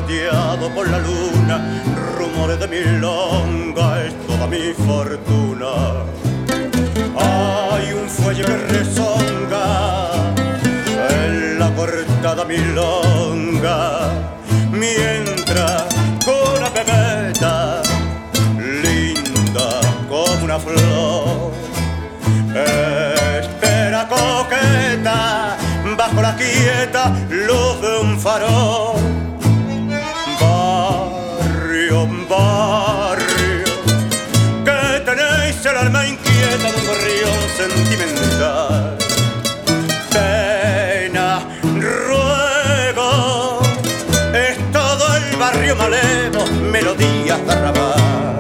plateado por la luna, rumores de milonga, es toda mi fortuna. Hay un fuelle que rezonga en la cortada milonga, mientras con una pebeta linda como una flor espera coqueta bajo la quieta luz de un farol. Barrio, barrio, que tenéis el alma inquieta de un gorrión sentimental. Pena, ruego, es todo el barrio malevo, melodías de arrabal.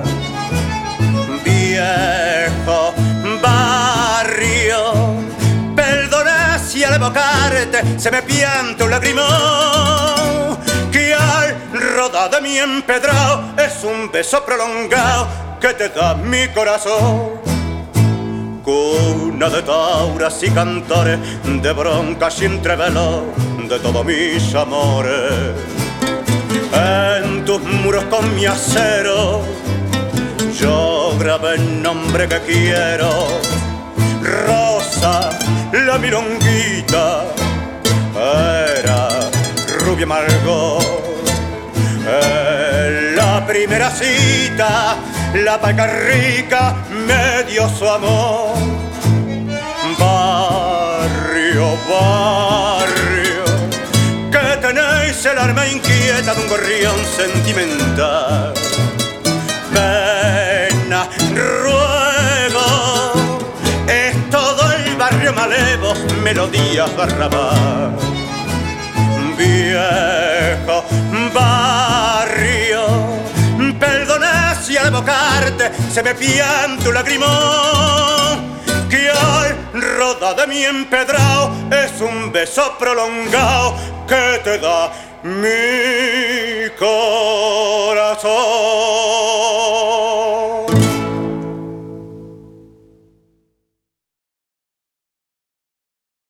Viejo barrio, perdona si al evocarte se me pianta un lagrimón, que al rodar de mi empedrado es un beso prolongado que te da mi corazón. Cuna de tauras y cantores, de broncas y entrevelos de todos mis amores. En tus muros con mi acero yo grabé el nombre que quiero. Rosa, la milonguita, era rubia amargor. En la primera cita, la paica rica me dio su amor. Barrio, barrio, que tenéis el alma inquieta de un gorrión sentimental. Pena, ruego, es todo el barrio malevo, melodías de arrabal. Viejo barrio, perdona si al evocarte se me pianta un lagrimón, que al rodar de mi empedrado es un beso prolongado que te da mi corazón.